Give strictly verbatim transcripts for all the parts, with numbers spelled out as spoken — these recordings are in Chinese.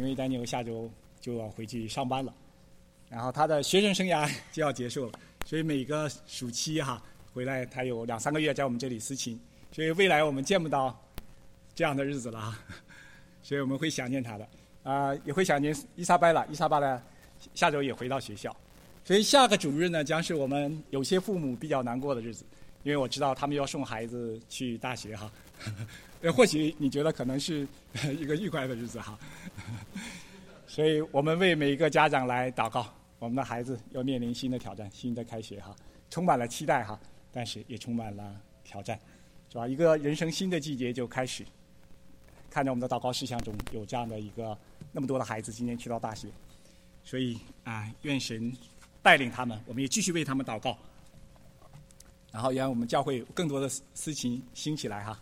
因为丹尼尔下周就要回去上班了，然后他的学生生涯就要结束了，所以每个暑期哈回来他有两三个月在我们这里司琴，所以未来我们见不到这样的日子了啊，所以我们会想念他的啊、呃，也会想念伊莎贝拉，伊莎贝拉下周也回到学校，所以下个主日呢将是我们有些父母比较难过的日子，因为我知道他们要送孩子去大学哈。或许你觉得可能是一个愉快的日子哈，所以我们为每一个家长来祷告，我们的孩子要面临新的挑战，新的开学哈，充满了期待哈，但是也充满了挑战，是吧？一个人生新的季节就开始，看着我们的祷告事项中有这样的一个那么多的孩子今年去到大学，所以啊，愿神带领他们，我们也继续为他们祷告，然后让我们教会有更多的事情兴起来哈。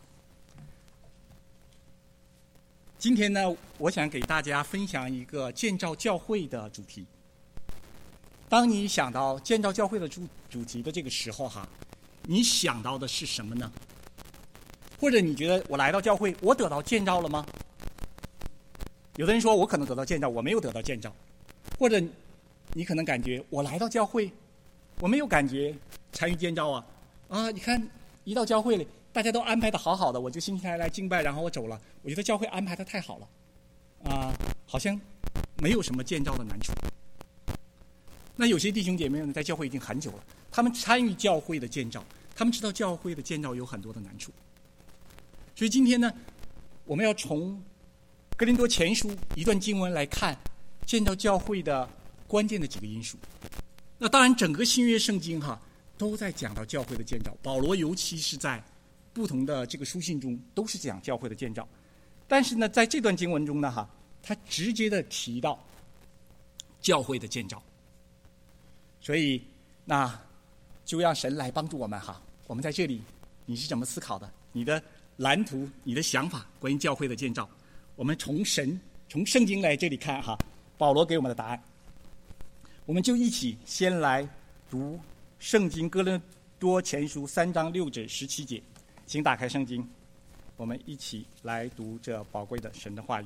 今天呢，我想给大家分享一个建造教会的主题。当你想到建造教会的主主题的这个时候哈，你想到的是什么呢？或者你觉得我来到教会，我得到建造了吗？有的人说我可能得到建造，我没有得到建造。或者你可能感觉我来到教会，我没有感觉参与建造啊啊！你看一到教会里，大家都安排的好好的，我就星期天来敬拜，然后我走了。我觉得教会安排的太好了，啊、呃，好像没有什么建造的难处。那有些弟兄姐妹呢，在教会已经很久了，他们参与教会的建造，他们知道教会的建造有很多的难处。所以今天呢，我们要从哥林多前书一段经文来看建造教会的关键的几个因素。那当然，整个新约圣经哈都在讲到教会的建造，保罗尤其是在不同的这个书信中都是讲教会的建造，但是呢，在这段经文中呢，哈，他直接的提到教会的建造，所以那就让神来帮助我们哈。我们在这里，你是怎么思考的？你的蓝图、你的想法关于教会的建造，我们从神、从圣经来这里看哈，保罗给我们的答案，我们就一起先来读圣经哥林多前书三章六至十七节。请打开圣经，我们一起来读这宝贵的神的话语。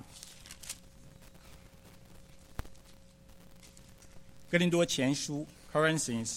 哥林多前书 Corinthians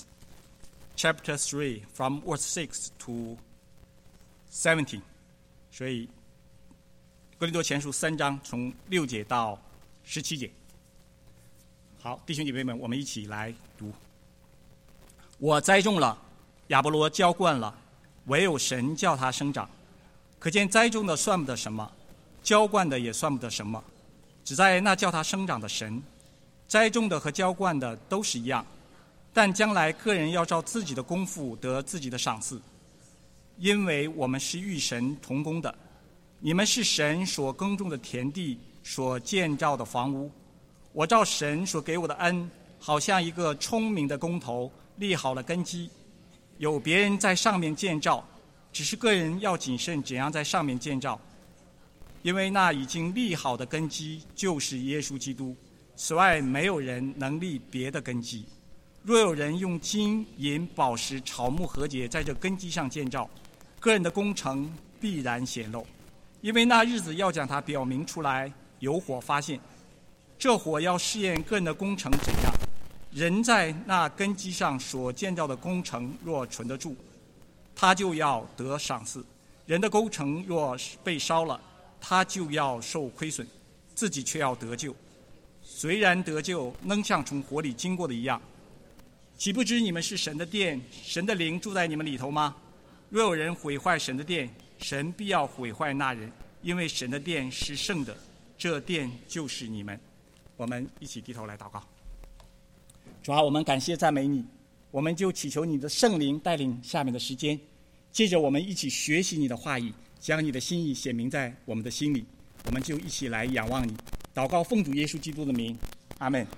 chapter three from verse six to seventeen， 所以哥林多前书三章从六节到十七节。好，弟兄姐妹们，我们一起来读。我栽种了，亚波罗浇灌了，唯有神叫他生长。可见栽种的算不得什么，浇灌的也算不得什么，只在那叫他生长的神。栽种的和浇灌的都是一样，但将来个人要照自己的功夫得自己的赏赐。因为我们是与神同工的，你们是神所耕种的田地，所建造的房屋。我照神所给我的恩，好像一个聪明的工头立好了根基，有别人在上面建造，只是个人要谨慎怎样在上面建造。因为那已经立好的根基就是耶稣基督，此外没有人能立别的根基。若有人用金银宝石草木禾秸在这根基上建造，个人的工程必然显露，因为那日子要将它表明出来，有火发现。这火要试验个人的工程怎样。人在那根基上所建造的工程若存得住，他就要得赏赐；人的工程若被烧了，他就要受亏损，自己却要得救。虽然得救，能像从火里经过的一样。岂不知你们是神的殿，神的灵住在你们里头吗？若有人毁坏神的殿，神必要毁坏那人，因为神的殿是圣的，这殿就是你们。我们一起低头来祷告。主啊，我们感谢赞美你，我们就祈求你的圣灵带领下面的时间，接着我们一起学习你的话语，将你的心意显明在我们的心里。我们就一起来仰望你，祷告奉主耶稣基督的名，阿们。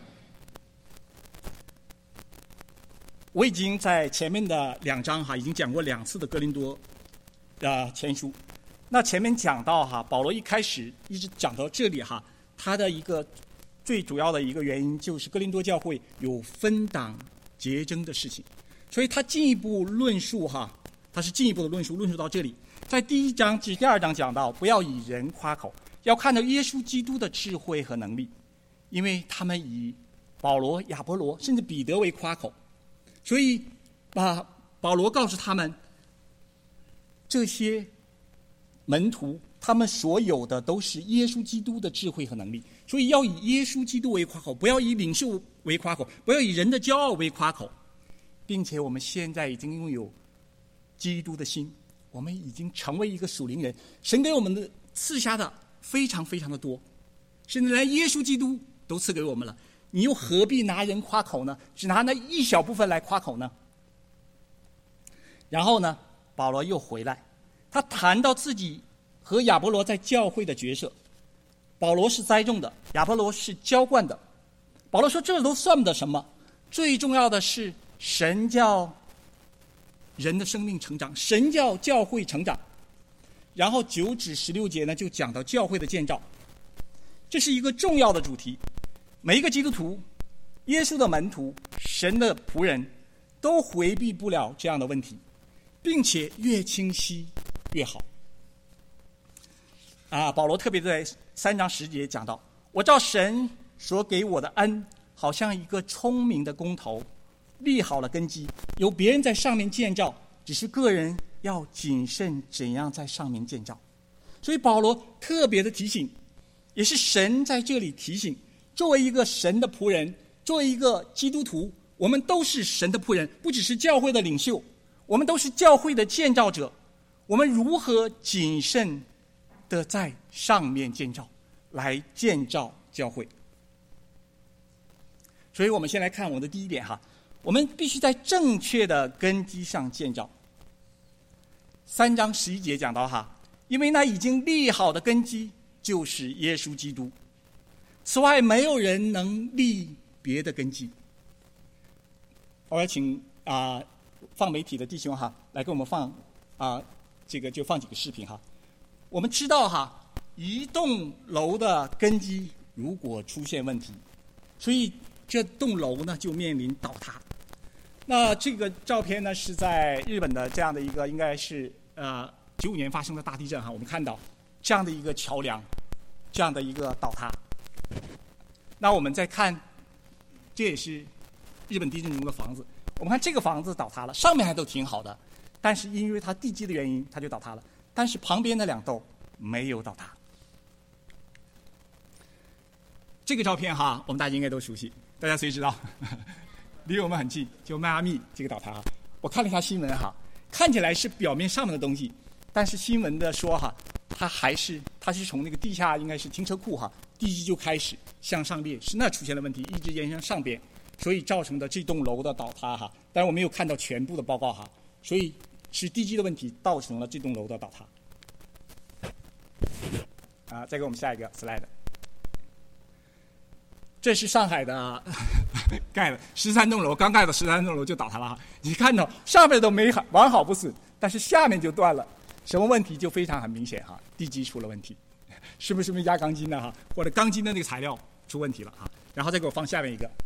我已经在前面的两章哈已经讲过两次的哥林多的前书。那前面讲到哈，保罗一开始一直讲到这里哈，他的一个最主要的一个原因就是哥林多教会有分党结争的事情，所以他进一步论述哈，他是进一步的论述，论述到这里，在第一章至第二章讲到，不要以人夸口，要看到耶稣基督的智慧和能力。 因为他们以保罗、亚波罗甚至彼得为夸口，所以把保罗告诉他们，这些门徒他们所有的都是耶稣基督的智慧和能力，所以要以耶稣基督为夸口，不要以领袖为夸口，不要以人的骄傲为夸口，并且我们现在已经拥有基督的心，我们已经成为一个属灵人，神给我们的赐下的非常非常的多，甚至连耶稣基督都赐给我们了，你又何必拿人夸口呢？只拿那一小部分来夸口呢？然后呢，保罗又回来，他谈到自己和亚波罗在教会的角色。保罗是栽种的，亚波罗是浇灌的。保罗说这都算不得什么，最重要的是神叫人的生命成长，神叫教会成长。然后九至十六节呢，就讲到教会的建造，这是一个重要的主题。每一个基督徒、耶稣的门徒、神的仆人都回避不了这样的问题，并且越清晰越好。啊，保罗特别在三章十节讲到，我照神所给我的恩，好像一个聪明的工头，立好了根基，由别人在上面建造，只是个人要谨慎怎样在上面建造。所以保罗特别的提醒，也是神在这里提醒，作为一个神的仆人，作为一个基督徒，我们都是神的仆人，不只是教会的领袖，我们都是教会的建造者。我们如何谨慎的在上面建造，来建造教会？所以我们先来看我们的第一点哈，我们必须在正确的根基上建造。三章十一节讲到哈，因为那已经立好的根基就是耶稣基督，此外没有人能立别的根基。我要请啊、呃、放媒体的弟兄哈来给我们放啊、呃、这个就放几个视频哈。我们知道哈，一栋楼的根基如果出现问题，所以这栋楼呢就面临倒塌。那这个照片呢是在日本的这样的一个应该是呃九五年发生的大地震哈，我们看到这样的一个桥梁，这样的一个倒塌。那我们再看，这也是日本地震中的房子。我们看这个房子倒塌了，上面还都挺好的，但是因为它地基的原因，它就倒塌了。但是旁边的两栋没有倒塌。这个照片哈，我们大家应该都熟悉，大家谁知道？离我们很近，就迈阿密这个倒塌哈。我看了一下新闻哈，看起来是表面上面的东西，但是新闻的说哈，它还是它是从那个地下应该是停车库哈，地基就开始向上裂，是那出现了问题，一直延伸上边，所以造成的这栋楼的倒塌哈。当然我没有看到全部的报告哈，所以是地基的问题造成了这栋楼的倒塌。啊，再给我们下一个 slide。这是上海的盖了十三栋楼，刚盖的十三栋楼就倒塌了哈。你看到上面都没完好不损，但是下面就断了，什么问题就非常很明显哈，地基出了问题，是不是没加钢筋的哈，或者钢筋的那个材料出问题了哈。然后再给我放下面一个，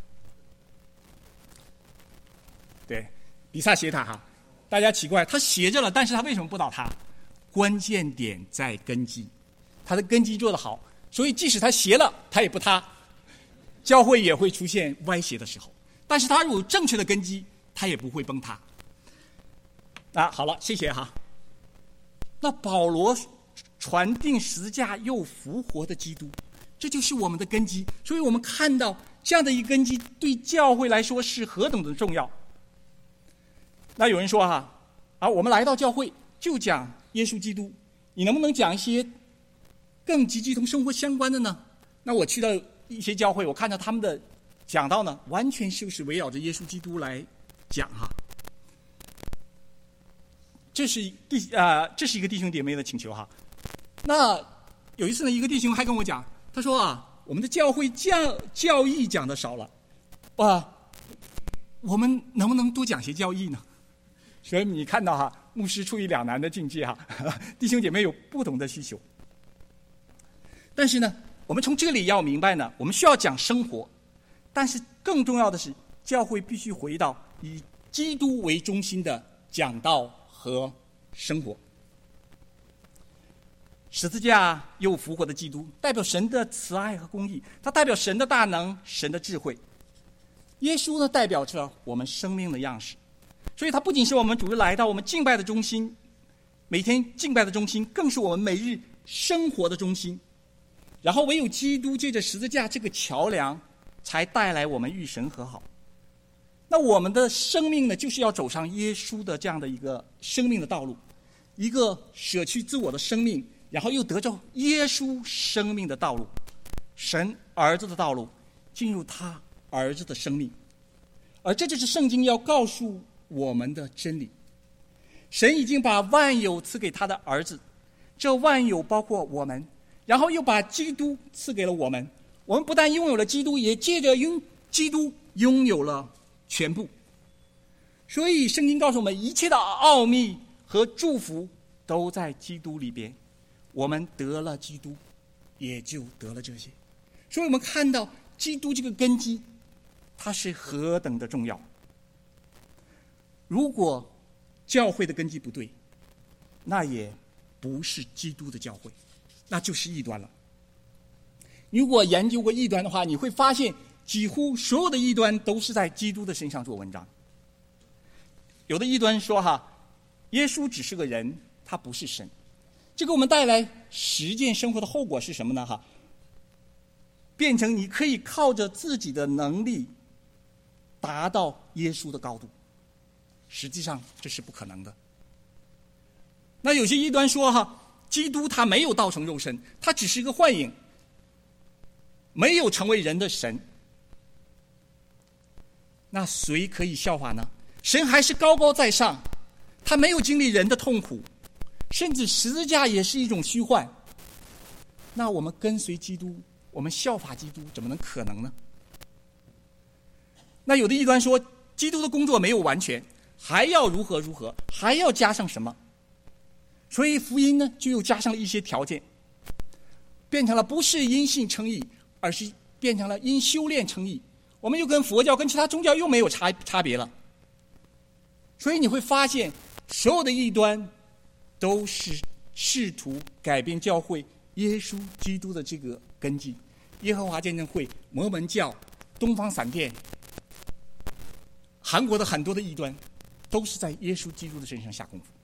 对，比萨斜塔哈。大家奇怪，它斜着了，但是它为什么不倒塌？关键点在根基，它的根基做得好，所以即使它斜了，它也不塌。教会也会出现歪斜的时候，但是它如果有正确的根基，它也不会崩塌。啊，好了，谢谢哈。那保罗传定十字架又复活的基督，这就是我们的根基。所以我们看到这样的一个根基对教会来说是何等的重要。那有人说哈，啊，我们来到教会就讲耶稣基督，你能不能讲一些更积极同生活相关的呢？那我去到一些教会，我看到他们的讲道呢，完全就是围绕着耶稣基督来讲哈。这是弟呃，这是一个弟兄姐妹的请求哈。那有一次呢，一个弟兄还跟我讲，他说啊，我们的教会教教义讲的少了，啊，我们能不能多讲些教义呢？所以你看到哈，牧师处于两难的境界哈，弟兄姐妹有不同的需求。但是呢，我们从这里要明白呢，我们需要讲生活，但是更重要的是，教会必须回到以基督为中心的讲道和生活。 十字架又复活的基督，代表神的慈爱和公义，它代表神的大能，神的智慧。耶稣呢，代表着我们生命的样式，所以它不仅是我们主日来到我们敬拜的中心，每天敬拜的中心，更是我们每日生活的中心。然后唯有基督借着十字架这个桥梁，才带来我们与神和好。那我们的生命呢，就是要走上耶稣的这样的一个生命的道路，一个舍去自我的生命，然后又得着耶稣生命的道路，神儿子的道路，进入他儿子的生命。而这就是圣经要告诉我们的真理。神已经把万有赐给他的儿子，这万有包括我们，然后又把基督赐给了我们。我们不但拥有了基督，也借着拥基督拥有了全部。所以圣经告诉我们，一切的奥秘和祝福都在基督里边。我们得了基督，也就得了这些。所以我们看到基督这个根基，它是何等的重要。如果教会的根基不对，那也不是基督的教会，那就是异端了。如果研究过异端的话，你会发现几乎所有的异端都是在基督的身上做文章。有的异端说哈，耶稣只是个人，他不是神。这给我们带来实践生活的后果是什么呢？哈，变成你可以靠着自己的能力达到耶稣的高度，实际上这是不可能的。那有些异端说哈，基督他没有道成肉身，他只是一个幻影，没有成为人的神。那谁可以效法呢？神还是高高在上，他没有经历人的痛苦，甚至十字架也是一种虚幻。那我们跟随基督，我们效法基督，怎么能可能呢？那有的异端说，基督的工作没有完全，还要如何如何，还要加上什么？所以福音呢，就又加上了一些条件，变成了不是因信称义，而是变成了因修炼称义。我们又跟佛教跟其他宗教又没有差差别了。所以你会发现，所有的异端都是试图改变教会耶稣基督的这个根基。耶和华见证会、摩门教、东方闪电、韩国的很多的异端，都是在耶稣基督的身上下功夫。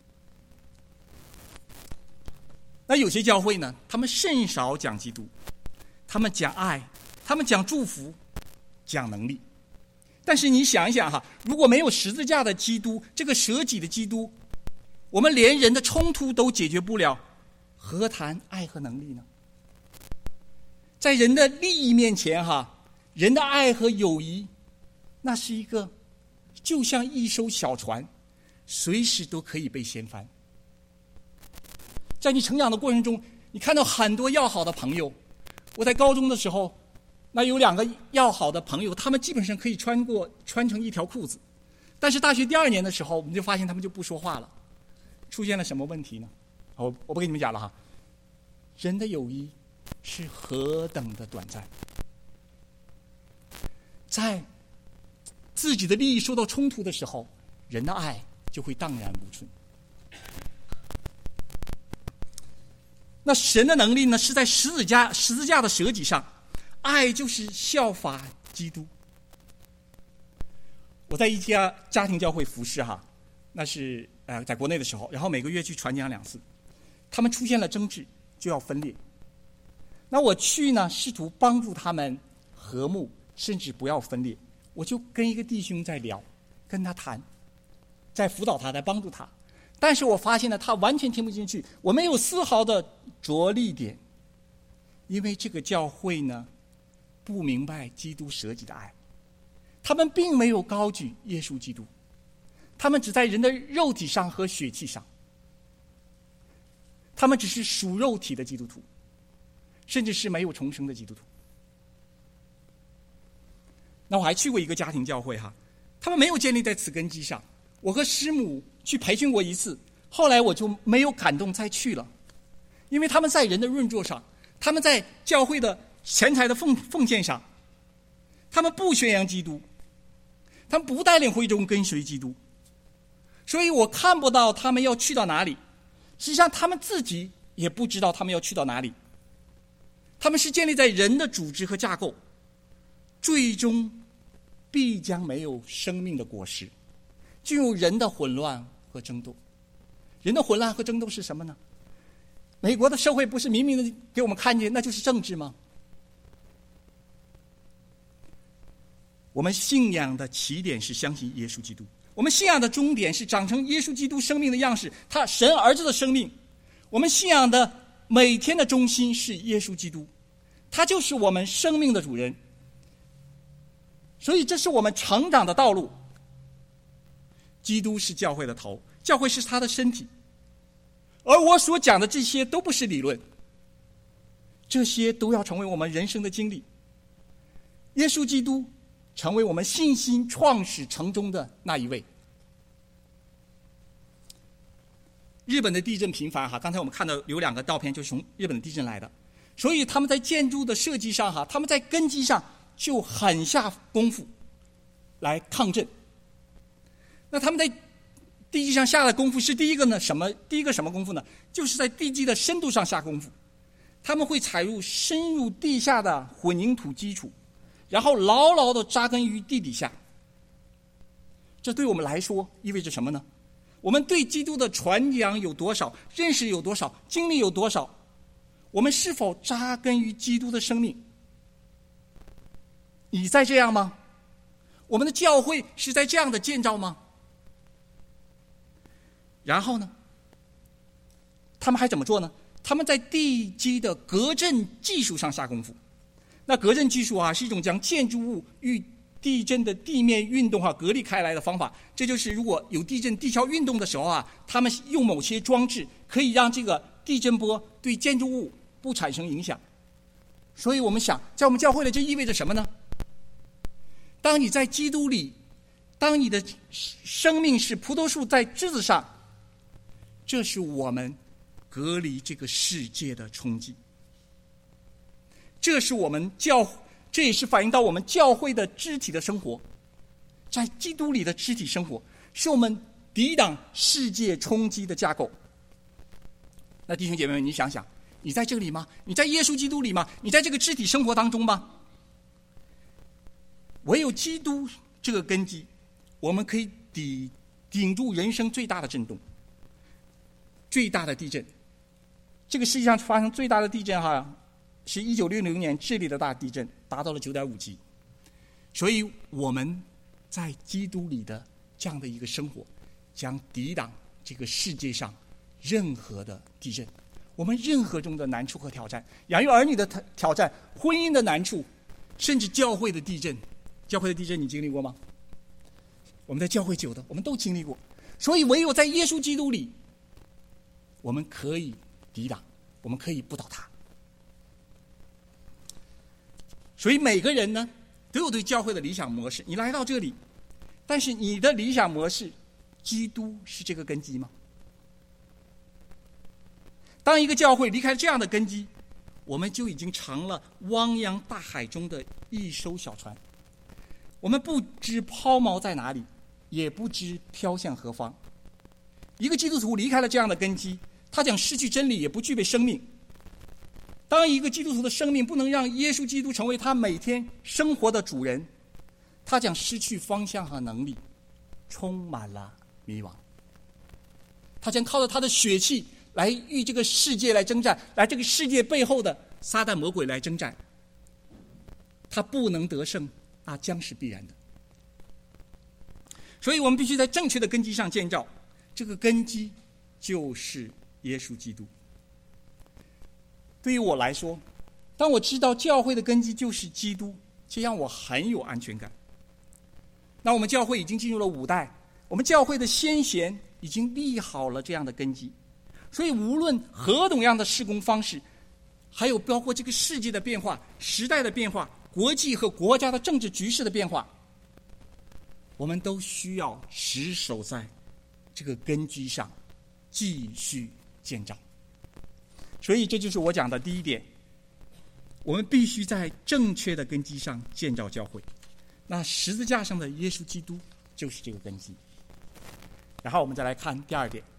那有些教会呢，他们甚少讲基督，他们讲爱，他们讲祝福，讲能力。但是你想一想哈，如果没有十字架的基督，这个舍己的基督，我们连人的冲突都解决不了，何谈爱和能力呢？在人的利益面前哈，人的爱和友谊，那是一个就像一艘小船，随时都可以被掀翻。在你成长的过程中，你看到很多要好的朋友。我在高中的时候，那有两个要好的朋友，他们基本上可以穿过穿成一条裤子。但是大学第二年的时候，我们就发现他们就不说话了。出现了什么问题呢？我我不跟你们讲了哈。人的友谊是何等的短暂，在自己的利益受到冲突的时候，人的爱就会荡然无存。那神的能力呢，是在十字架十字架的舍己上，爱就是效法基督。我在一家家庭教会服侍哈，那是呃在国内的时候，然后每个月去传讲两次，他们出现了争执，就要分裂。那我去呢，试图帮助他们和睦，甚至不要分裂。我就跟一个弟兄在聊，跟他谈，在辅导他，在帮助他。但是我发现呢，他完全听不进去，我没有丝毫的着力点，因为这个教会呢，不明白基督舍己的爱，他们并没有高举耶稣基督，他们只在人的肉体上和血气上，他们只是属肉体的基督徒，甚至是没有重生的基督徒。那我还去过一个家庭教会哈，他们没有建立在此根基上。我和师母去培训过一次，后来我就没有感动再去了，因为他们在人的润作上，他们在教会的钱财的奉奉献上，他们不宣扬基督，他们不带领会众跟随基督，所以我看不到他们要去到哪里。实际上他们自己也不知道他们要去到哪里。他们是建立在人的组织和架构，最终必将没有生命的果实，进入人的混乱和争斗。人的混乱和争斗是什么呢？美国的社会不是明明的给我们看见，那就是政治吗？我们信仰的起点是相信耶稣基督，我们信仰的终点是长成耶稣基督生命的样式，他神儿子的生命。我们信仰的每天的中心是耶稣基督，他就是我们生命的主人。所以这是我们成长的道路。基督是教会的头，教会是他的身体。而我所讲的这些都不是理论，这些都要成为我们人生的经历。耶稣基督成为我们信心创始成终的那一位。日本的地震频繁哈，刚才我们看到有两个照片就是从日本的地震来的，所以他们在建筑的设计上哈，他们在根基上就很下功夫来抗震。那他们在地基上下的功夫是第一个呢什么？第一个什么功夫呢？就是在地基的深度上下功夫。他们会采入深入地下的混凝土基础，然后牢牢地扎根于地底下。这对我们来说意味着什么呢？我们对基督的传讲有多少，认识有多少，经历有多少？我们是否扎根于基督的生命？你在这样吗？我们的教会是在这样的建造吗？然后呢，他们还怎么做呢？他们在地基的隔震技术上下功夫。那隔震技术啊，是一种将建筑物与地震的地面运动啊隔离开来的方法。这就是如果有地震地壳运动的时候啊，他们用某些装置可以让这个地震波对建筑物不产生影响。所以我们想，在我们教会里这意味着什么呢？当你在基督里，当你的生命是葡萄树在枝子上，这是我们隔离这个世界的冲击。这是我们教，这也是反映到我们教会的肢体的生活，在基督里的肢体生活，是我们抵挡世界冲击的架构。那弟兄姐妹们，你想想，你在这里吗？你在耶稣基督里吗？你在这个肢体生活当中吗？唯有基督这个根基，我们可以抵顶住人生最大的震动，最大的地震。这个世界上发生最大的地震哈，是一九六零年智利的大地震，达到了九点五级。所以我们在基督里的这样的一个生活，将抵挡这个世界上任何的地震，我们任何中的难处和挑战，养育儿女的挑战，婚姻的难处，甚至教会的地震。教会的地震你经历过吗？我们在教会久的，我们都经历过。所以唯有在耶稣基督里，我们可以抵挡，我们可以不倒塌。所以每个人呢，都有对教会的理想模式。你来到这里，但是你的理想模式，基督是这个根基吗？当一个教会离开这样的根基，我们就已经成了汪洋大海中的一艘小船。我们不知抛锚在哪里，也不知飘向何方。一个基督徒离开了这样的根基，他将失去真理，也不具备生命。当一个基督徒的生命不能让耶稣基督成为他每天生活的主人，他将失去方向和能力，充满了迷惘。他将靠着他的血气来与这个世界来征战，来这个世界背后的撒旦魔鬼来征战。他不能得胜，那将是必然的。所以我们必须在正确的根基上建造，这个根基就是耶稣基督。对于我来说，当我知道教会的根基就是基督，这让我很有安全感。那我们教会已经进入了五代，我们教会的先贤已经立好了这样的根基，所以无论何种样的事工方式，还有包括这个世界的变化、时代的变化、国际和国家的政治局势的变化，我们都需要持守在这个根基上继续建造。所以这就是我讲的第一点，我们必须在正确的根基上建造教会。那十字架上的耶稣基督就是这个根基。然后我们再来看第二点，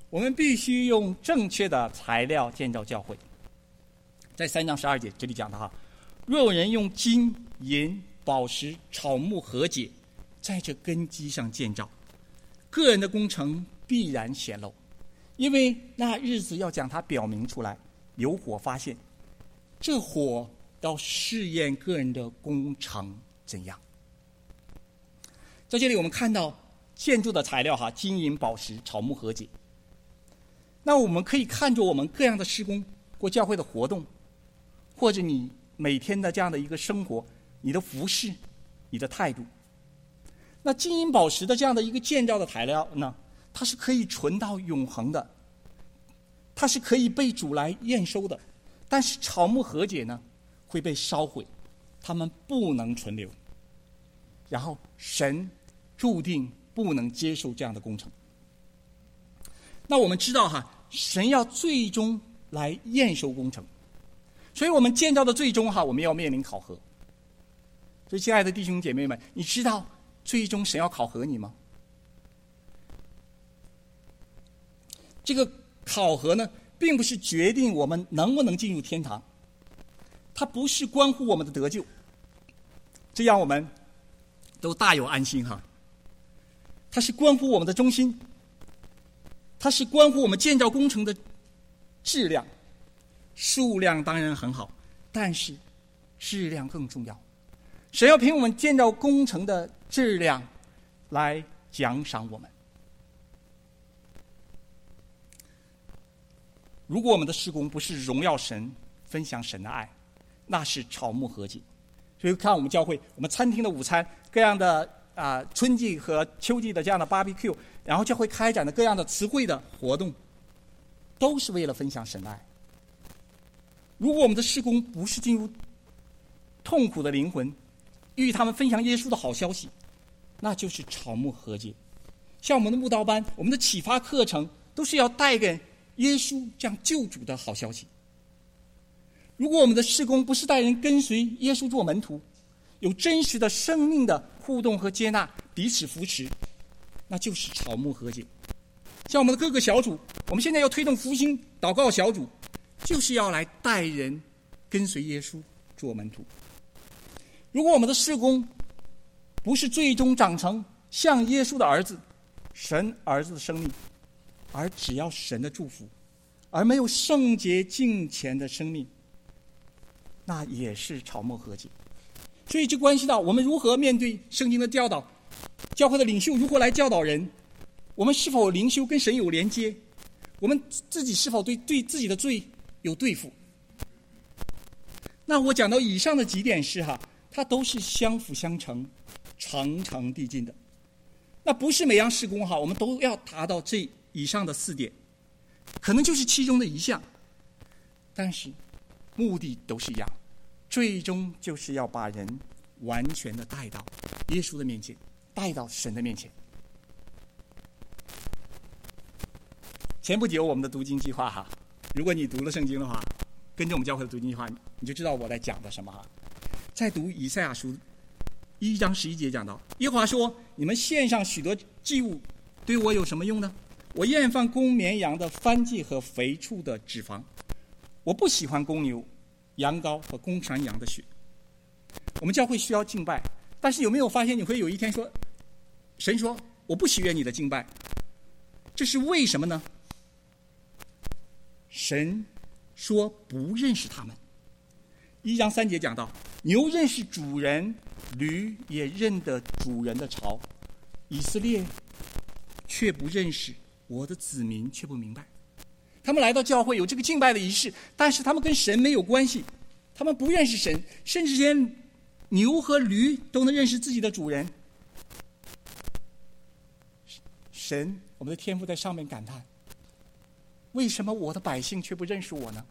我们必须用正确的材料建造教会。在三章十二节这里讲的哈，若有人用金银宝石草木和解在这根基上建造，个人的工程必然显露，因为那日子要将它表明出来，有火发现，这火要试验个人的工程怎样。在这里我们看到建筑的材料哈，金银宝石草木和解。那我们可以看着我们各样的施工或教会的活动，或者你每天的这样的一个生活，你的服饰，你的态度。那金银宝石的这样的一个建造的材料呢，它是可以存到永恒的，它是可以被主来验收的。但是草木和解呢，会被烧毁，它们不能存留。然后神注定不能接受这样的工程。那我们知道哈，神要最终来验收工程，所以我们建造的最终哈，我们要面临考核。所以亲爱的弟兄姐妹们，你知道最终神要考核你吗？这个考核呢，并不是决定我们能不能进入天堂，它不是关乎我们的得救，这样我们都大有安心哈。它是关乎我们的忠心，它是关乎我们建造工程的质量。数量当然很好，但是质量更重要。神要凭我们建造工程的质量来奖赏我们。如果我们的施工不是荣耀神、分享神的爱，那是草木和解。所以看我们教会，我们餐厅的午餐，各样的啊、呃、春季和秋季的这样的 barbecue， 然后教会开展的各样的词汇的活动，都是为了分享神的爱。如果我们的事工不是进入痛苦的灵魂，与他们分享耶稣的好消息，那就是草木和解。像我们的慕道班，我们的启发课程，都是要带给耶稣这样救主的好消息。如果我们的事工不是带人跟随耶稣做门徒，有真实的生命的互动和接纳，彼此扶持，那就是草木和解。像我们的各个小组，我们现在要推动复兴祷告小组，就是要来带人跟随耶稣做门徒。如果我们的事工不是最终长成像耶稣的儿子，神儿子的生命，而只要神的祝福，而没有圣洁敬虔的生命，那也是草木和解。所以这关系到我们如何面对圣经的教导，教会的领袖如何来教导人，我们是否灵修跟神有连接，我们自己是否对对自己的罪有对付。那我讲到以上的几点是哈，它都是相辅相成，层层递进的。那不是每样事工哈，我们都要达到这以上的四点，可能就是其中的一项，但是目的都是一样，最终就是要把人完全的带到耶稣的面前，带到神的面前。前不久我们的读经计划哈，如果你读了圣经的话，跟着我们教会的读经计划，你就知道我在讲的什么哈。在读以赛亚书一章十一节讲到，耶和华说：你们献上许多祭物，对我有什么用呢？我厌烦公绵羊的燔祭和肥畜的脂肪，我不喜欢公牛、羊羔和公山羊的血。我们教会需要敬拜，但是有没有发现你会有一天说，神说我不喜悦你的敬拜，这是为什么呢？神说不认识他们。一章三节讲到，牛认识主人，驴也认得主人的槽，以色列却不认识，我的子民却不明白。他们来到教会有这个敬拜的仪式，但是他们跟神没有关系，他们不认识神，甚至连牛和驴都能认识自己的主人。神，我们的天父在上面感叹，为什么我的百姓却不认识我呢？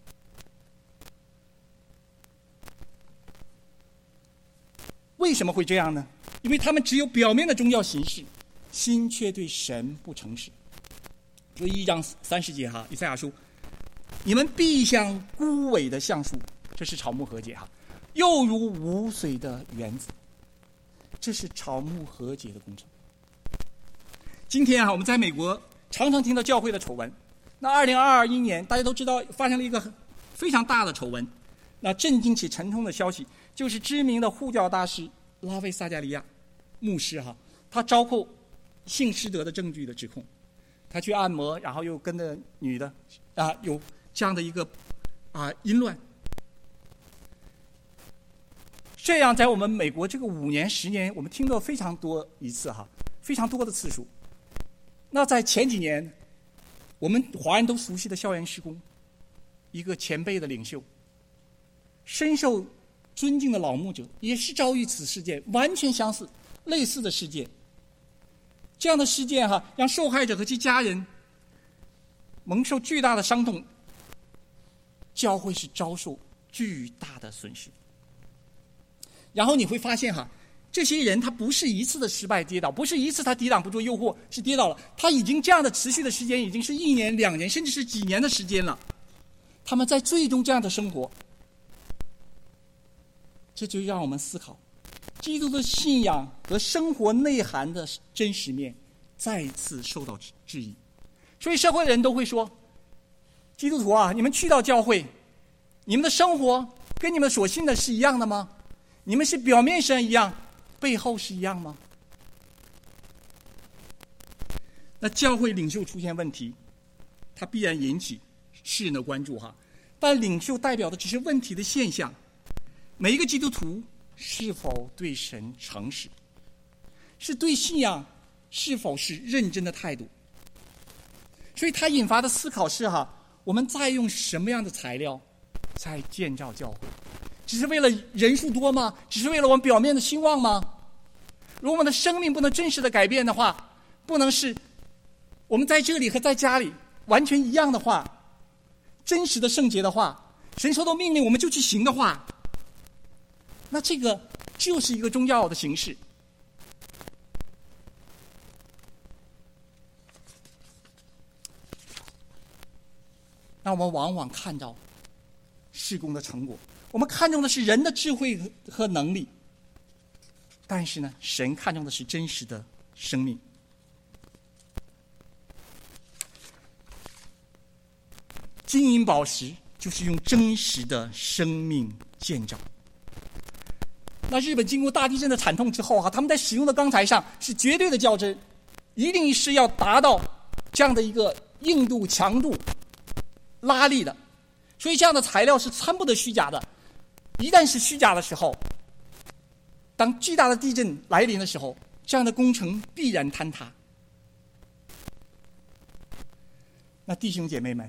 为什么会这样呢？因为他们只有表面的宗教形式，心却对神不诚实。所以一章三十节哈，以赛亚书，你们必像枯萎的橡树，这是草木和解哈，又如无水的园子，这是草木和解的工程。今天啊，我们在美国常常听到教会的丑闻， 那二零二一年，大家都知道发生了一个非常大的丑闻，那震惊且沉痛的消息，就是知名的护教大师拉菲萨加利亚牧师哈，他招扣性失德的证据的指控，他去按摩，然后又跟着女的啊，有这样的一个啊淫乱。这样在我们美国这个五年十年，我们听到非常多一次哈，非常多的次数。那在前几年，我们华人都熟悉的校园事工，一个前辈的领袖，深受尊敬的老牧者，也是遭遇此事件，完全相似类似的事件。这样的事件哈，让受害者和其家人蒙受巨大的伤痛，教会是遭受巨大的损失。然后你会发现哈，这些人他不是一次的失败跌倒，不是一次他抵挡不住诱惑是跌倒了，他已经这样的持续的时间已经是一年两年甚至是几年的时间了，他们在最终这样的生活。这就让我们思考基督的信仰和生活内涵的真实面再次受到质疑。所以社会人都会说，基督徒啊，你们去到教会，你们的生活跟你们所信的是一样的吗？你们是表面上一样，背后是一样吗？那教会领袖出现问题，它必然引起世人的关注哈。但领袖代表的只是问题的现象，每一个基督徒是否对神诚实，是对信仰是否是认真的态度。所以它引发的思考是哈，我们在用什么样的材料在建造教会？只是为了人数多吗？只是为了我们表面的兴旺吗？如果我们的生命不能真实的改变的话，不能是我们在这里和在家里完全一样的话，真实的圣洁的话，神说的命令我们就去行的话，那这个就是一个宗教的形式。那我们往往看到事工的成果，我们看重的是人的智慧和能力，但是呢，神看重的是真实的生命。金银宝石就是用真实的生命建造。那日本经过大地震的惨痛之后啊，他们在使用的钢材上是绝对的较真，一定是要达到这样的一个硬度、强度、拉力的，所以这样的材料是参不得虚假的。一旦是虚假的时候，当巨大的地震来临的时候，这样的工程必然坍塌。那弟兄姐妹们，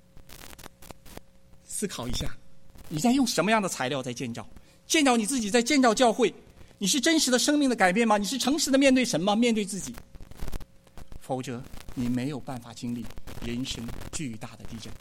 思考一下，你在用什么样的材料在建造？建造你自己，在建造教会，你是真实的生命的改变吗？你是诚实的面对神吗？面对自己？否则你没有办法经历人生巨大的地震。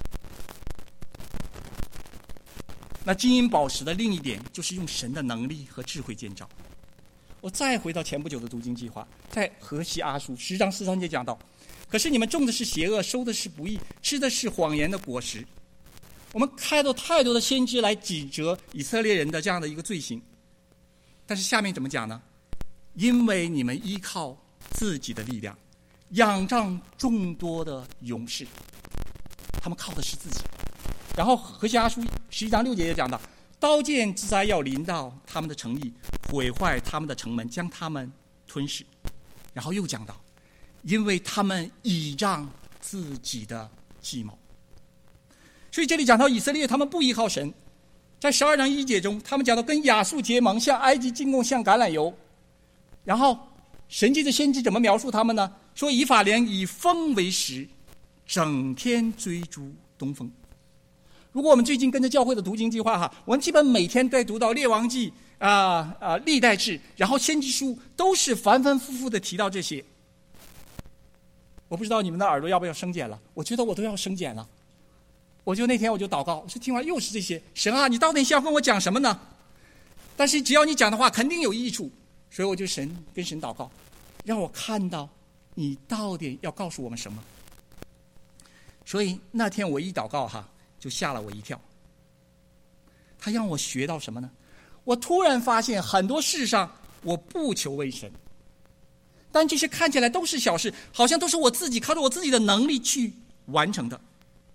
那金银宝石的另一点就是用神的能力和智慧建造。我再回到前不久的读经计划，在何西阿书十章十三节讲到，可是你们种的是邪恶，收的是不义，吃的是谎言的果实。我们看到太多的先知来指责以色列人的这样的一个罪行，但是下面怎么讲呢？因为你们依靠自己的力量，仰仗众多的勇士，他们靠的是自己。然后何西阿书十一章六节也讲到，刀剑之灾要临到他们的城邑，毁坏他们的城门，将他们吞噬。然后又讲到，因为他们倚仗自己的计谋。所以这里讲到以色列他们不依靠神，在十二章一节中，他们讲到跟亚述结盟，向埃及进贡，向橄榄油。然后神迹的先知怎么描述他们呢？说以法莲以风为食，整天追逐东风。如果我们最近跟着教会的读经计划哈，我们基本每天在读到列王记啊啊历代志，然后先知书，都是反反复复的提到这些。我不知道你们的耳朵要不要生茧了，我觉得我都要生茧了。我就那天我就祷告，我说听完又是这些，神啊，你到底想跟我讲什么呢？但是只要你讲的话肯定有益处，所以我就神跟神祷告，让我看到你到底要告诉我们什么。所以那天我一祷告哈，就吓了我一跳。他让我学到什么呢？我突然发现很多事上我不求为神，但这些看起来都是小事，好像都是我自己靠着我自己的能力去完成的。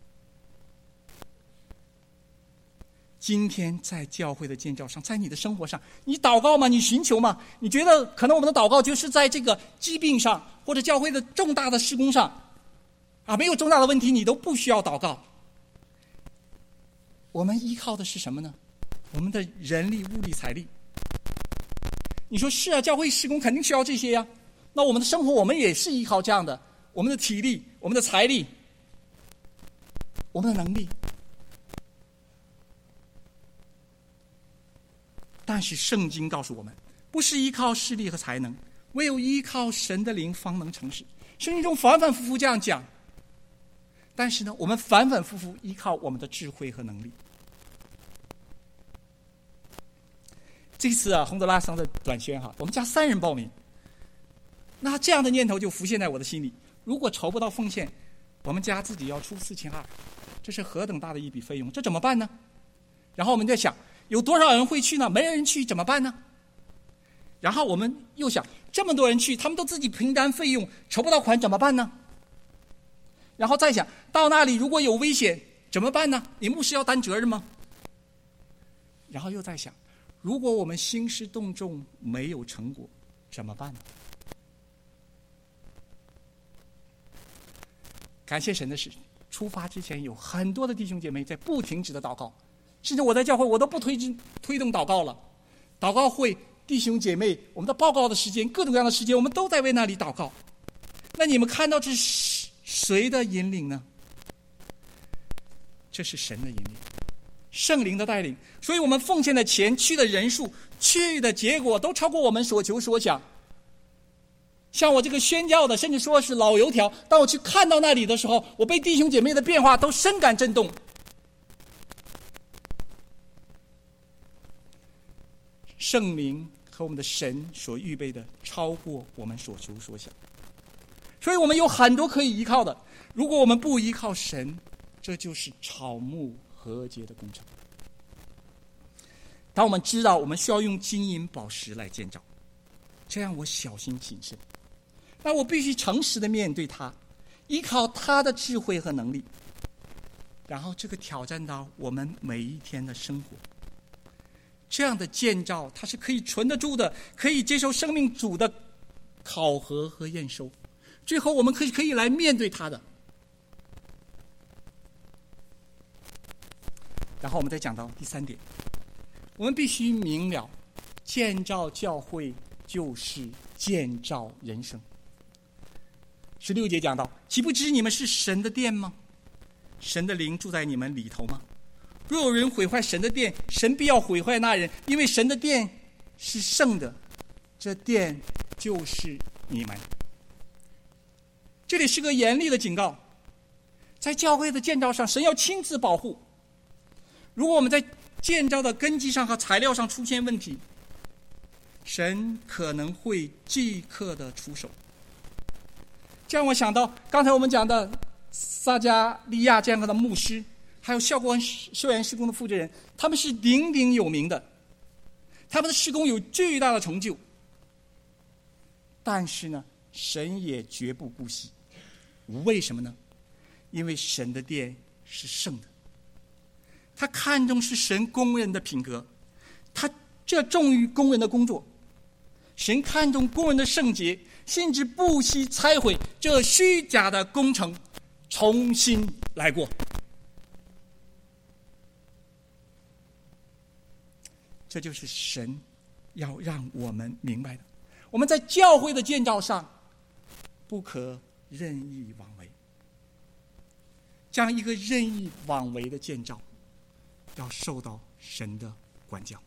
今天在教会的建造上，在你的生活上，你祷告吗？你寻求吗？你觉得可能我们的祷告就是在这个疾病上，或者教会的重大的事工上啊，没有重大的问题你都不需要祷告。我们依靠的是什么呢？我们的人力、物力、财力。你说是啊，教会事工肯定需要这些呀。那我们的生活我们也是依靠这样的，我们的体力、我们的财力、我们的能力。但是圣经告诉我们，不是依靠势力和才能，唯有依靠神的灵方能成事。圣经中反反复复这样讲。但是呢，我们反反复复依靠我们的智慧和能力。这次啊，洪都拉斯的短宣哈，我们家三人报名。那这样的念头就浮现在我的心里：如果筹不到奉献，我们家自己要出四千二，这是何等大的一笔费用，这怎么办呢？然后我们在想，有多少人会去呢？没人去怎么办呢？然后我们又想，这么多人去，他们都自己承担费用，筹不到款怎么办呢？然后再想到那里如果有危险怎么办呢？你牧师要担责任吗？然后又在想，如果我们兴师动众没有成果怎么办呢？感谢神的是，出发之前有很多的弟兄姐妹在不停止的祷告，甚至我在教会我都不推推动祷告了。祷告会弟兄姐妹，我们的报告的时间，各种各样的时间，我们都在为那里祷告。那你们看到这是谁的引领呢？这是神的引领，圣灵的带领。所以我们奉献的钱、去的人数、去的结果都超过我们所求所想。像我这个宣教的，甚至说是老油条，当我去看到那里的时候，我被弟兄姐妹的变化都深感震动。圣灵和我们的神所预备的超过我们所求所想，所以我们有很多可以依靠的。如果我们不依靠神，这就是草木和结的工程。当我们知道我们需要用金银宝石来建造，这样我小心谨慎，那我必须诚实的面对它，依靠他的智慧和能力，然后这个挑战到我们每一天的生活。这样的建造它是可以存得住的，可以接受生命主的考核和验收，最后我们可以可以来面对它的。然后我们再讲到第三点，我们必须明了，建造教会就是建造人生。十六节讲到，岂不知你们是神的殿吗？神的灵住在你们里头吗？若有人毁坏神的殿，神必要毁坏那人，因为神的殿是圣的，这殿就是你们。这里是个严厉的警告，在教会的建造上，神要亲自保护。如果我们在建造的根基上和材料上出现问题，神可能会即刻的出手。这样我想到刚才我们讲的撒加利亚这样的牧师，还有效果修园施工的负责人，他们是鼎鼎有名的，他们的施工有巨大的成就。但是呢，神也绝不姑息。为什么呢？因为神的殿是圣的，他看重是神工人的品格，他这重于工人的工作。神看重工人的圣洁，甚至不惜拆毁这虚假的工程，重新来过。这就是神要让我们明白的。我们在教会的建造上不可任意妄为，这样一个任意妄为的建造要受到神的管教。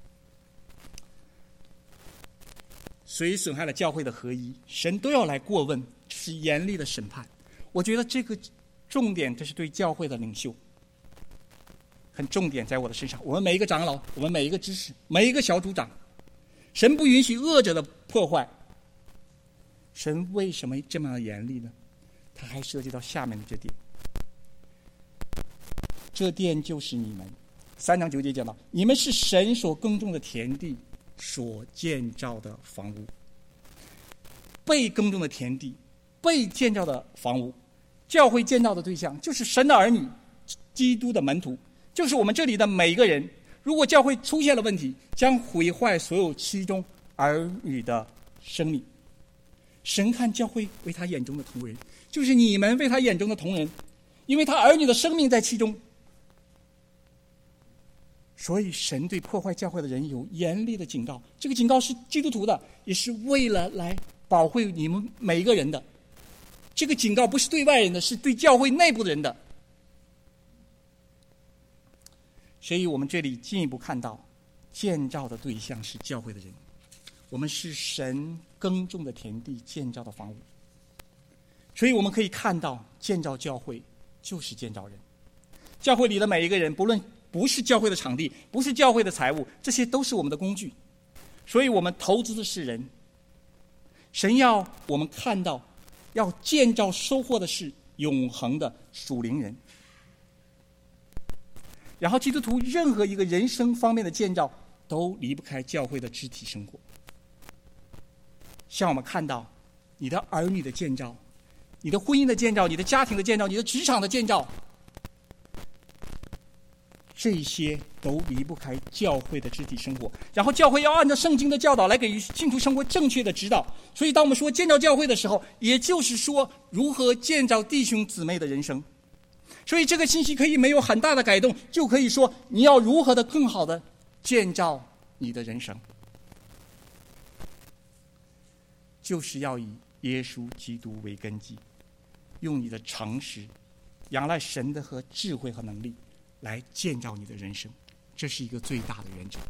谁损害了教会的合一，神都要来过问，是严厉的审判。我觉得这个重点，这是对教会的领袖很重点，在我的身上。我们每一个长老，我们每一个知识，每一个小组长，神不允许恶者的破坏。神为什么这么严厉呢？他还涉及到下面的这点，这殿就是你们。三章九节讲到，你们是神所耕种的田地，所建造的房屋。被耕种的田地，被建造的房屋， 教会建造的对象就是神的儿女，基督的门徒，就是我们这里的每一个人。如果教会出现了问题，将毁坏所有其中儿女的生命。神看教会为他眼中的同人，就是你们为他眼中的同人，因为他儿女的生命在其中。所以神对破坏教会的人有严厉的警告，这个警告是基督徒的，也是为了来保护你们每一个人的。这个警告不是对外人的，是对教会内部的人的。所以我们这里进一步看到，建造的对象是教会的人，我们是神耕种的田地，建造的房屋。所以我们可以看到，建造教会就是建造人。教会里的每一个人，不论不是教会的场地，不是教会的财物，这些都是我们的工具。所以我们投资的是人。神要我们看到，要建造收获的是永恒的属灵人。然后基督徒任何一个人生方面的建造都离不开教会的肢体生活。像我们看到你的儿女的建造，你的婚姻的建造，你的家庭的建造，你的职场的建造，这些都离不开教会的肢体生活。然后教会要按照圣经的教导来给予信徒生活正确的指导。所以当我们说建造教会的时候，也就是说如何建造弟兄姊妹的人生。所以这个信息可以没有很大的改动，就可以说你要如何的更好的建造你的人生，就是要以耶稣基督为根基，用你的诚实，仰赖神的和智慧和能力来建造你的人生，这是一个最大的原则。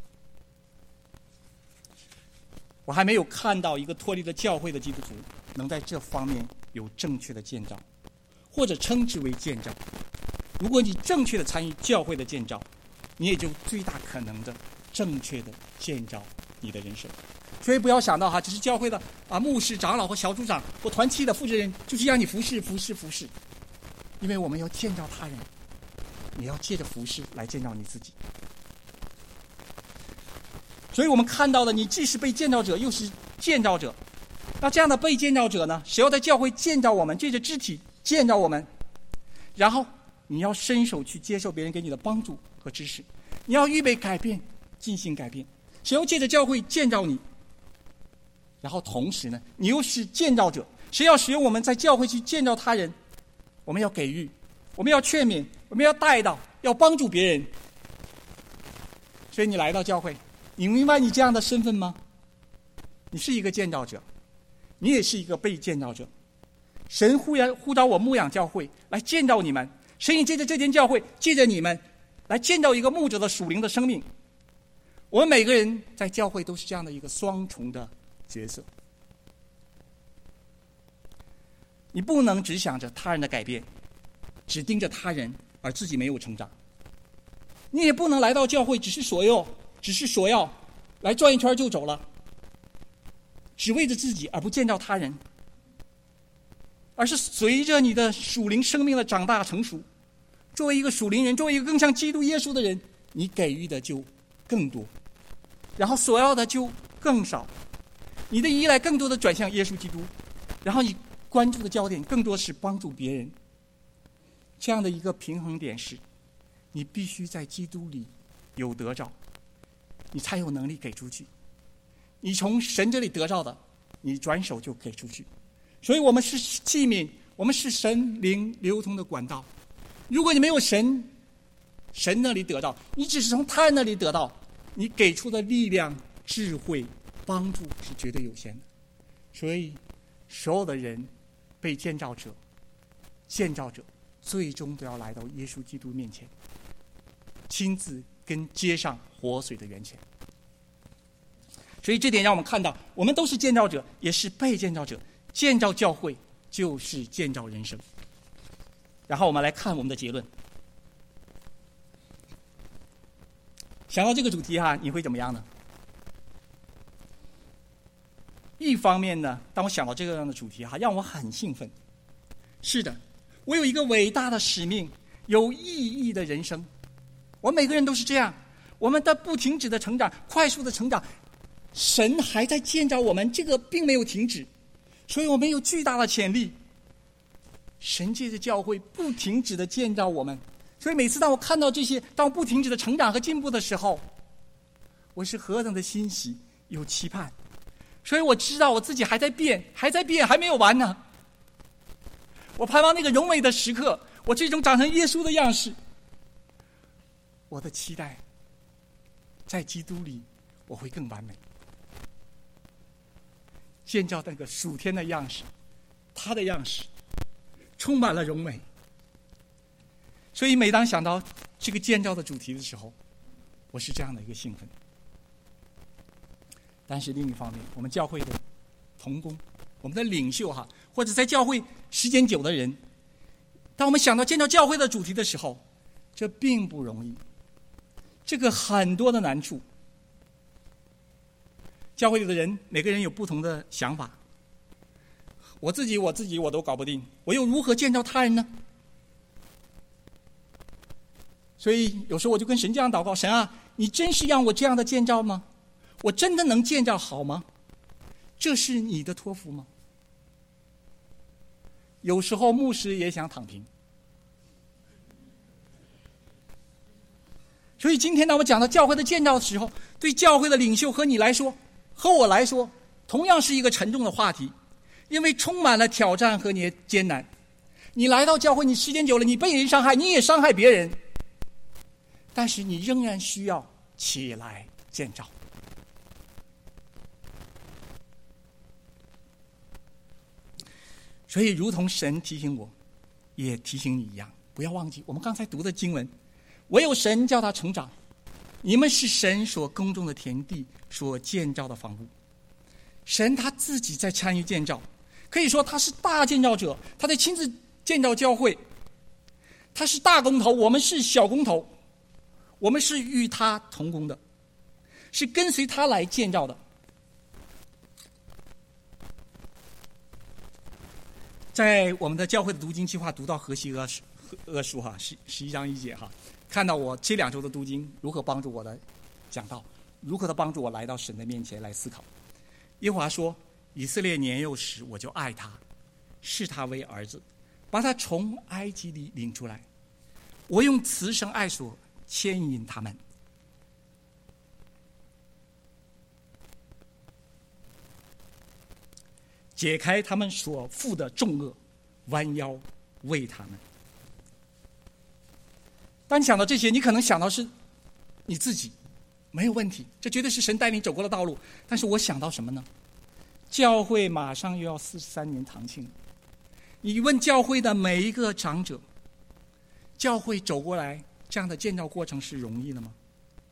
我还没有看到一个脱离了教会的基督徒能在这方面有正确的建造，或者称之为建造。如果你正确的参与教会的建造，你也就最大可能的正确的建造你的人生。所以不要想到哈，只是教会的啊牧师、长老或小组长或团契的负责人，就是让你服侍、服侍、服侍。因为我们要建造他人，也要借着服侍来建造你自己。所以我们看到的，你既是被建造者，又是建造者。那这样的被建造者呢，谁要在教会建造我们，借着肢体建造我们，然后你要伸手去接受别人给你的帮助和支持，你要预备改变，进行改变。谁要借着教会建造你，然后同时呢，你又是建造者。谁要使用我们在教会去建造他人，我们要给予，我们要劝勉，我们要带到，要帮助别人。所以你来到教会，你明白你这样的身份吗？你是一个建造者，你也是一个被建造者。神忽然呼召我牧养教会，来建造你们。神也借着这间教会，借着你们来建造一个牧者的属灵的生命。我们每个人在教会都是这样的一个双重的角色。你不能只想着他人的改变，只盯着他人而自己没有成长。你也不能来到教会只是索要，只是索要来转一圈就走了，只为着自己而不建造他人，而是随着你的属灵生命的长大成熟，作为一个属灵人，作为一个更像基督耶稣的人，你给予的就更多，然后所要的就更少，你的依赖更多的转向耶稣基督，然后你关注的焦点更多是帮助别人。这样的一个平衡点是，你必须在基督里有得着，你才有能力给出去。你从神这里得到的，你转手就给出去。所以我们是器皿，我们是神灵流通的管道。如果你没有神神那里得到，你只是从他人那里得到，你给出的力量、智慧、帮助是绝对有限的。所以所有的人被建造者建造者最终都要来到耶稣基督面前，亲自跟接上活水的源泉。所以这点让我们看到，我们都是建造者，也是被建造者。建造教会就是建造人生。然后我们来看我们的结论。想到这个主题哈，你会怎么样呢？一方面呢，当我想到这个样的主题哈，让我很兴奋。是的，我有一个伟大的使命，有意义的人生。我们每个人都是这样，我们的不停止的成长，快速的成长，神还在建造我们，这个并没有停止，所以我们有巨大的潜力。 神借着教会不停止的建造我们，所以每次当我看到这些，当我不停止的成长和进步的时候，我是何等的欣喜有期盼。所以我知道我自己还在变，还在变，还没有完呢。我盼望那个荣美的时刻，我最终长成耶稣的样式。我的期待，在基督里我会更完美，建造那个属天的样式，他的样式充满了荣美。所以每当想到这个建造的主题的时候，我是这样的一个兴奋。但是另一方面，我们教会的同工，我们的领袖哈，或者在教会时间久的人，当我们想到建造教会的主题的时候，这并不容易，这个很多的难处。教会里的人每个人有不同的想法，我自己我自己我都搞不定，我又如何建造他人呢？所以有时候我就跟神这样祷告，神啊，你真是让我这样的建造吗？我真的能建造好吗？这是你的托付吗？有时候牧师也想躺平。所以今天当我们讲到教会的建造的时候，对教会的领袖和你来说，和我来说，同样是一个沉重的话题，因为充满了挑战和你的艰难。你来到教会，你时间久了，你被人伤害，你也伤害别人，但是你仍然需要起来建造。所以如同神提醒我，也提醒你一样，不要忘记我们刚才读的经文，唯有神叫他成长，你们是神所耕种的田地，所建造的房屋。神他自己在参与建造，可以说他是大建造者，他在亲自建造教会，他是大工头，我们是小工头，我们是与他同工的，是跟随他来建造的。在我们的教会的读经计划读到何西阿书阿书哈十十一章一节哈，看到我这两周的读经如何帮助我的讲道，如何的帮助我来到神的面前来思考。耶和华说，以色列年幼时我就爱他，视他为儿子，把他从埃及里领出来，我用慈绳爱索牵引他们。解开他们所负的重恶，弯腰为他们。当你想到这些，你可能想到是你自己，没有问题，这绝对是神带你走过的道路。但是我想到什么呢？教会马上又要四十三年堂庆了，你问教会的每一个长者，教会走过来这样的建造过程是容易的吗？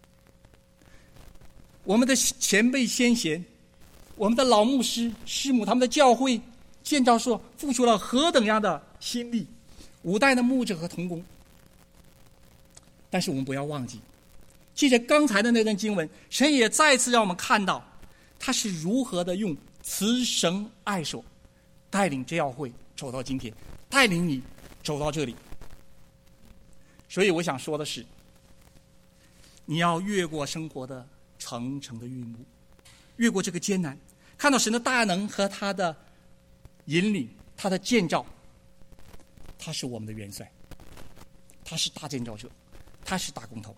我们的前辈先贤，我们的老牧师师母，他们的教会建造所付出了何等样的心力，五代的牧者和同工。但是我们不要忘记，借着刚才的那段经文，神也再次让我们看到他是如何的用慈绳爱手带领教会走到今天，带领你走到这里。所以我想说的是，你要越过生活的层层的云雾，越过这个艰难，看到神的大能和他的引领，他的建造。他是我们的元帅，他是大建造者，他是大工头。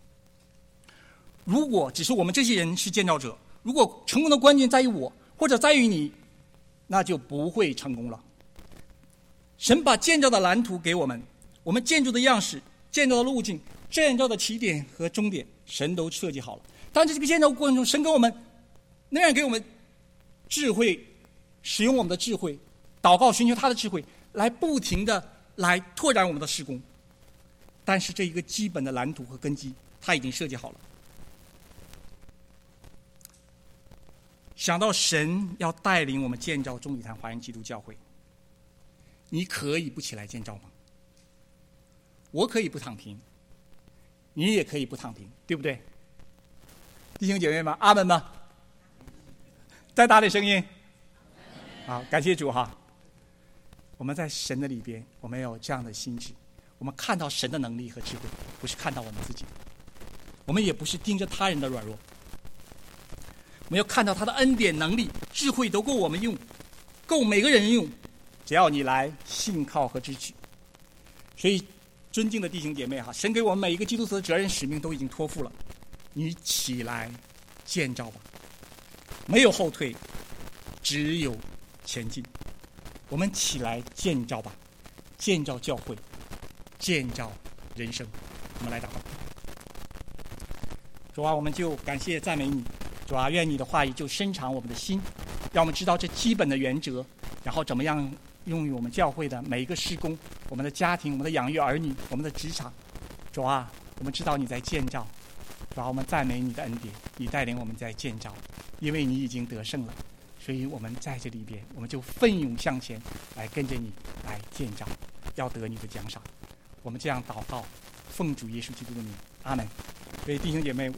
如果只是我们这些人是建造者，如果成功的关键在于我或者在于你，那就不会成功了。神把建造的蓝图给我们，我们建筑的样式、建造的路径、建造的起点和终点，神都设计好了。但在这个建造过程中，神给我们仍然给我们智慧，使用我们的智慧，祷告寻求他的智慧，来不停的来拓展我们的事工。但是这一个基本的蓝图和根基他已经设计好了。想到神要带领我们建造中礼堂华人基督教会，你可以不起来建造吗？我可以不躺平，你也可以不躺平，对不对？弟兄姐妹们，阿们吗？再大点声音。好，感谢主哈。我们在神的里边，我们有这样的心智，我们看到神的能力和智慧，不是看到我们自己，我们也不是盯着他人的软弱，我们要看到他的恩典、能力、智慧都够我们用，够每个人用， 只要你来信靠和支取。所以，尊敬的弟兄姐妹哈，神给我们每一个基督徒的责任使命都已经托付了，你起来建造吧，没有后退，只有前进。我们起来建造吧，建造教会，建造人生。我们来祷告。主啊，我们就感谢赞美你。主啊，愿你的话语就深藏我们的心，让我们知道这基本的原则，然后怎么样用于我们教会的每一个事工，我们的家庭，我们的养育儿女，我们的职场。主啊，我们知道你在建造。主啊，我们赞美你的恩典，你带领我们在建造，因为你已经得胜了，所以我们在这里边，我们就奋勇向前，来跟着你来建造，要得你的奖赏。我们这样祷告，奉主耶稣基督的名，阿门。所以弟兄姐妹，